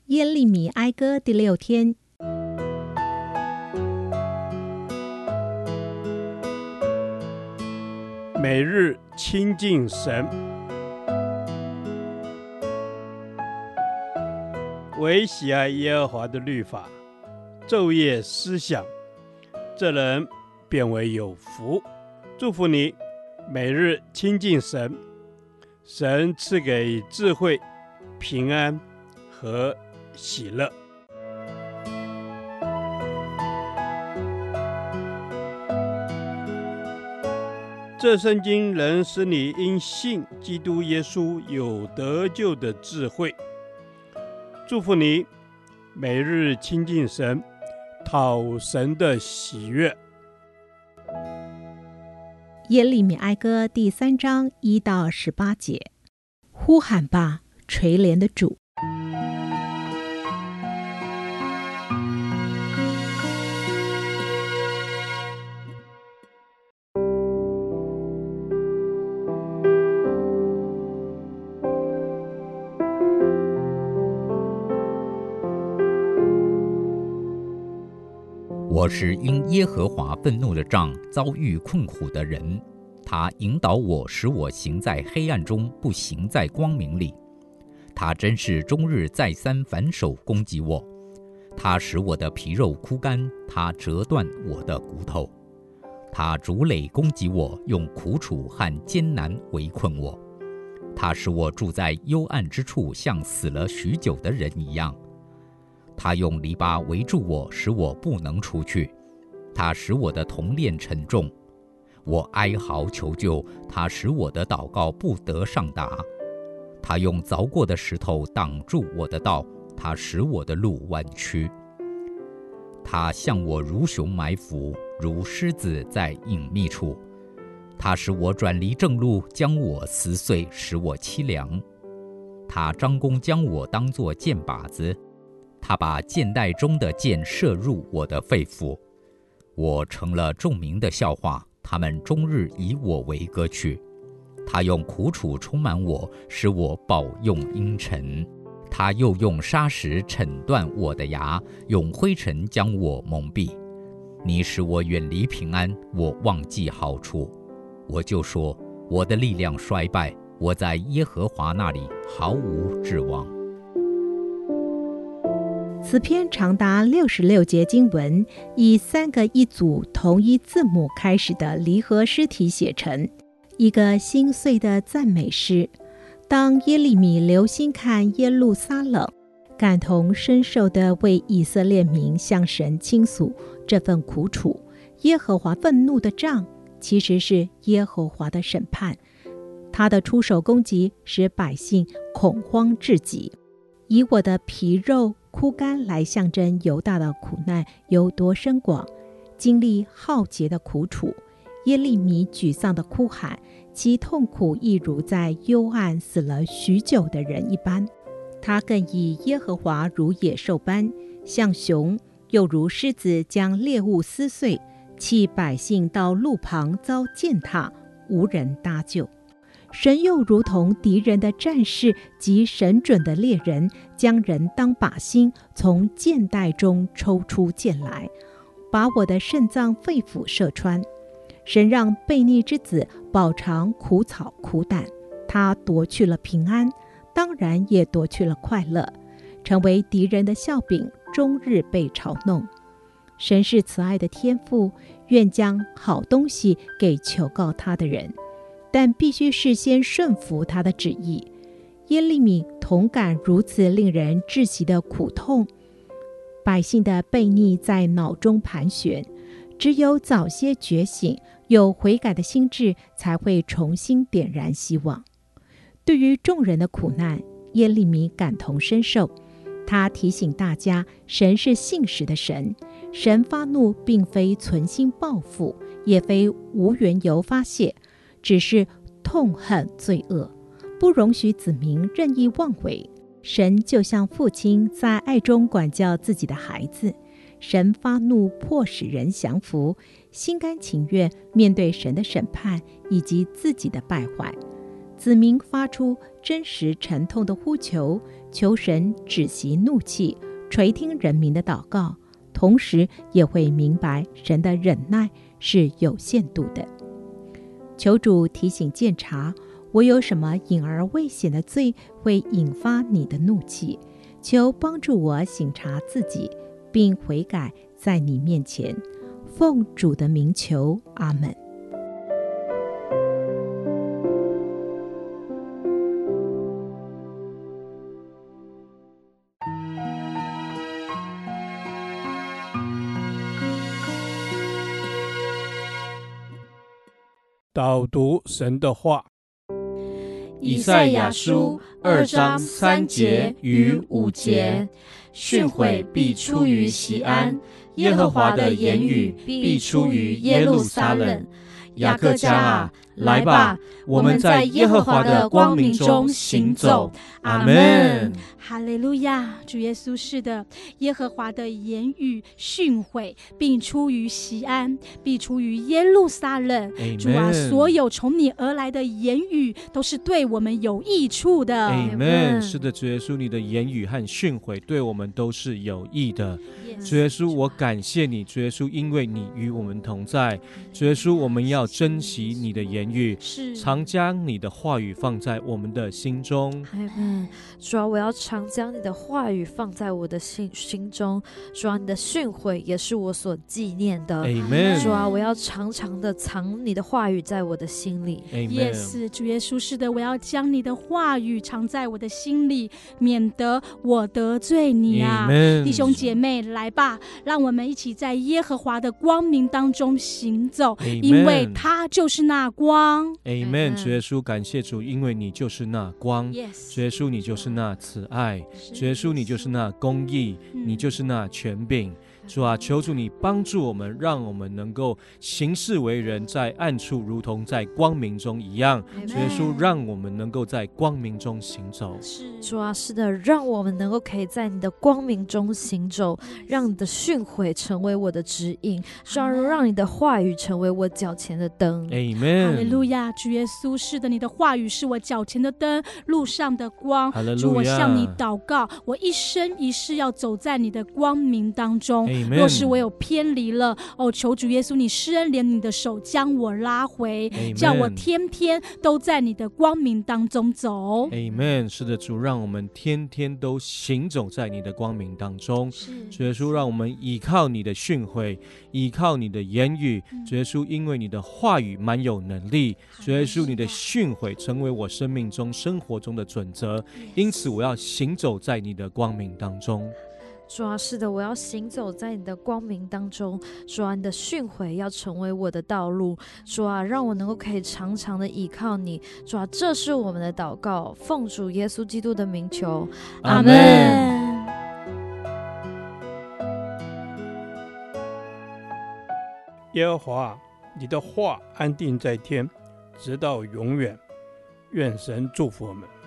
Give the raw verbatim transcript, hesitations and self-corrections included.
耶利米哀歌第六天。 每日亲近神，唯喜爱耶和华的律法，昼夜思想，这人便为有福。祝福你，每日亲近神，神赐给智慧、平安和喜乐。这圣经能使你因信基督耶稣有得救的智慧。祝福你，每日亲近神，讨神的喜悦。 耶利米哀歌第三章一到十八节。呼喊吧，垂怜的主！ 我是因耶和华愤怒的杖遭遇困苦的人，他引导我，使我行在黑暗中，不行在光明里。他真是终日再三反手攻击我，他使我的皮肉枯干，他折断我的骨头。他逐垒攻击我，用苦楚和艰难围困我。他使我住在幽暗之处，像死了许久的人一样。他用篱笆围住我，使我不能出去。他使我的铜链沉重，我哀嚎求救，他使我的祷告不得上达。他用凿过的石头挡住我的道，他使我的路弯曲。他向我如熊埋伏，如狮子在隐秘处。他使我转离正路，将我撕碎，使我凄凉。他张弓将我当作箭靶子，他把箭袋中的箭射入我的肺腑。我成了众民的笑话，他们终日以我为歌曲。他用苦楚充满我，使我饱用阴沉。他又用砂石惩断我的牙，用灰尘将我蒙蔽。你使我远离平安，我忘记好处。我就说，我的力量衰败，我在耶和华那里毫无指望。 此篇长达六十六节经文，以三个一组同一字母开始的离合诗体写成，一个心碎的赞美诗。当耶利米留心看耶路撒冷，感同身受地为以色列民向神倾诉这份苦楚，耶和华愤怒的杖其实是耶和华的审判，他的出手攻击使百姓恐慌至极。以我的皮肉枯干来象征犹大的苦难有多深广，经历浩劫的苦楚。耶利米沮丧的哭喊，其痛苦亦如在幽暗死了许久的人一般。他更以耶和华如野兽般，像熊，又如狮子将猎物撕碎，弃百姓到路旁遭践踏，无人搭救。神又如同敌人的战士及神准的猎人，将人当靶心，从箭袋中抽出箭来，把我的肾脏肺腑射穿。神让悖逆之子饱尝苦草苦胆，他夺去了平安，当然也夺去了快乐，成为敌人的笑柄，终日被嘲弄。神是慈爱的天父，愿将好东西给求告他的人，但必须事先顺服他的旨意。耶利米同感如此令人窒息的苦痛，百姓的悖逆在脑中盘旋，只有早些觉醒，有悔改的心智，才会重新点燃希望。对于众人的苦难，耶利米感同身受。他提醒大家，神是信实的神，神发怒并非存心报复，也非无缘由发泄，只是痛恨罪恶，不容许子民任意妄为。神就像父亲在爱中管教自己的孩子，神发怒迫使人降服，心甘情愿面对神的审判以及自己的败坏。子民发出真实沉痛的呼求， 求神止息怒气，垂听人民的祷告，同时也会明白神的忍耐是有限度的。求主提醒鉴察，我有什么隐而未显的罪会引发你的怒气，求帮助我省察自己，并悔改在你面前。奉主的名求，阿们。 导读神的话， 以赛亚书二章三节与五节，训诲必出于锡安，耶和华的言语必出于耶路撒冷。雅各家啊，来吧，我们在耶和华的光明中行走。阿们。 哈利路亚！主耶稣，是的，耶和华的言语训诲，并出于锡安，必出于耶路撒冷。主啊，所有从你而来的言语，都是对我们有益处的。 阿们。是的，主耶稣，你的言语和训诲对我们都是有益的。主耶稣，我感谢你，主耶稣，因为你与我们同在。主耶稣，我们要珍惜你的言语，常将你的话语放在我们的心中。 阿们。主啊，我要常将你的话语放在我的 心, 心中。主啊，你的训诲也是我所纪念的。 阿们。 主啊，我要常常的藏你的话语在我的心里。 Yes， 主耶稣，是的，我要将你的话语藏在我的心里，免得我得罪你啊。弟兄姐妹，来吧，让我们一起在耶和华的光明当中行走，因为他就是那光。 阿们。主耶稣，感谢主，因为你就是那光。 Yes， 主耶稣，你就是那慈爱。主耶稣，你就是那公义，你就是那权柄。主啊，求主你帮助我们，让我们能够行事为人，在暗处如同在光明中一样。主耶稣，让我们能够在光明中行走。 主啊，是的，让我们能够可以在你的光明中行走，让你的训诲成为我的指引，主啊，让你的话语成为我脚前的灯。 阿们。 哈利路亚！主耶稣，是的，你的话语是我脚前的灯，路上的光。主，我向你祷告，我一生一世要走在你的光明当中。若是我有偏离了，哦，求主耶稣你施恩怜你的手将我拉回，叫我天天都在你的光明当中走。 阿们。是的，主，让我们天天都行走在你的光明当中。主耶稣，让我们依靠你的训诲，依靠你的言语。主耶稣，因为你的话语蛮有能力。主耶稣，你的训诲成为我生命中生活中的准则，因此我要行走在你的光明当中。 主啊，是的，我要行走在你的光明当中。主啊，你的训诲要成为我的道路。主啊，让我能够可以常常的依靠你。主啊，这是我们的祷告，奉主耶稣基督的名求。阿们。 耶和华，你的话安定在天，直到永远。愿神祝福我们。